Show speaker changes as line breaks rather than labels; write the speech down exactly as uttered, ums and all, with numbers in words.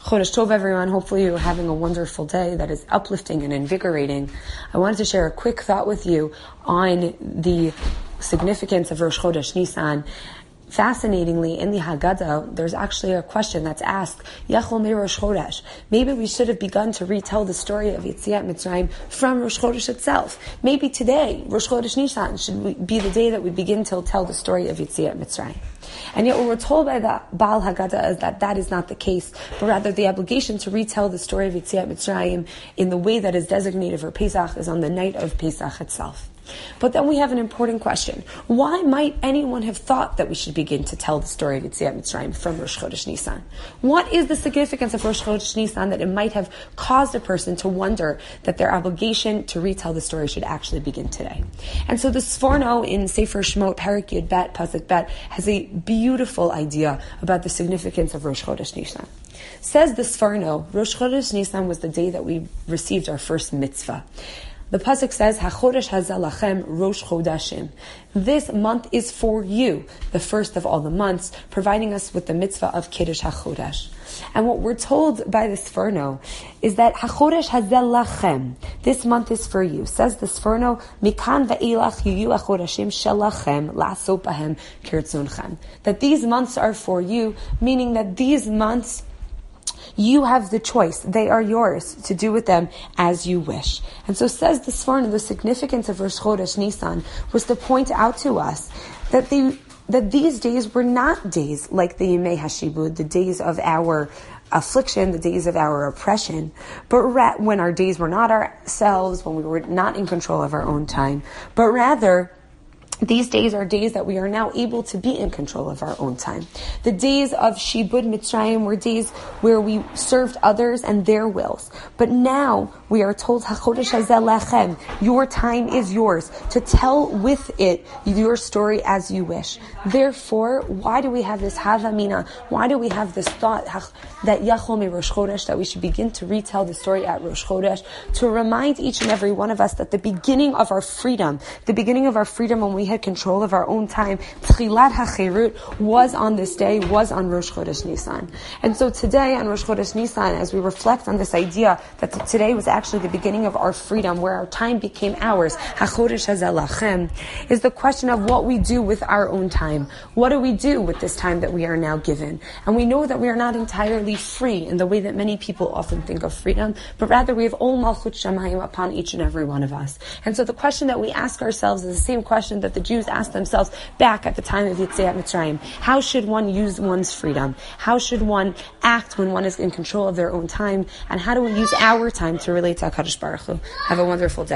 Chodesh Tov, everyone. Hopefully you're having a wonderful day that is uplifting and invigorating. I wanted to share a quick thought with you on the significance of Rosh Chodesh Nisan. Fascinatingly, in the Haggadah, there's actually a question that's asked, Yachol me Rosh Chodesh. Maybe we should have begun to retell the story of Yetziat Mitzrayim from Rosh Chodesh itself. Maybe today, Rosh Chodesh Nisan, should be the day that we begin to tell the story of Yetziat Mitzrayim. And yet what we're told by the Baal Haggadah is that that is not the case, but rather the obligation to retell the story of Yetziat Mitzrayim in the way that is designated for Pesach is on the night of Pesach itself. But then we have an important question. Why might anyone have thought that we should begin to tell the story of Yetziat Mitzrayim from Rosh Chodesh Nisan? What is the significance of Rosh Chodesh Nisan that it might have caused a person to wonder that their obligation to retell the story should actually begin today? And so the Sforno in Sefer Shemot, Perek Yud Bet, Pasuk Bet, has a beautiful idea about the significance of Rosh Chodesh Nisan. Says the Sforno, Rosh Chodesh Nisan was the day that we received our first mitzvah. The pasuk says, "HaChodesh hazeh lachem Rosh Chodashim." This month is for you, the first of all the months, providing us with the mitzvah of Kiddush HaChodesh. And what we're told by the Sforno is that HaChodesh hazeh lachem, this month is for you. Says the Sforno, "Mikan ve'ilach yuyu HaChodashim shelachem la'asot bahem kirtzonechem." That these months are for you, meaning that these months you have the choice. They are yours to do with them as you wish. And so says the Sforno, the significance of Rosh Chodesh Nisan was to point out to us that the that these days were not days like the Yemei HaShibud, the days of our affliction, the days of our oppression, but ra- when our days were not ourselves, when we were not in control of our own time, but rather these days are days that we are now able to be in control of our own time. The days of Shibud Mitzrayim were days where we served others and their wills. But now we are told, HaChodesh hazeh lachem, your time is yours, to tell with it your story as you wish. Therefore, why do we have this havamina? Why do we have this thought that Yachol me Rosh Chodesh, that we should begin to retell the story at Rosh Chodesh, to remind each and every one of us that the beginning of our freedom, the beginning of our freedom when we had control of our own time, Tchilat HaCherut, was on this day, was on Rosh Chodesh Nisan. And so today on Rosh Chodesh Nisan, as we reflect on this idea that today was actually the beginning of our freedom, where our time became ours, HaChodesh hazeh lachem, is the question of what we do with our own time. What do we do with this time that we are now given? And we know that we are not entirely free in the way that many people often think of freedom, but rather we have Ol Malchut Shamayim upon each and every one of us. And so the question that we ask ourselves is the same question that the Jews asked themselves back at the time of Yetziat Mitzrayim. How should one use one's freedom? How should one act when one is in control of their own time? And how do we use our time to relate to HaKadosh Baruch Hu? Have a wonderful day.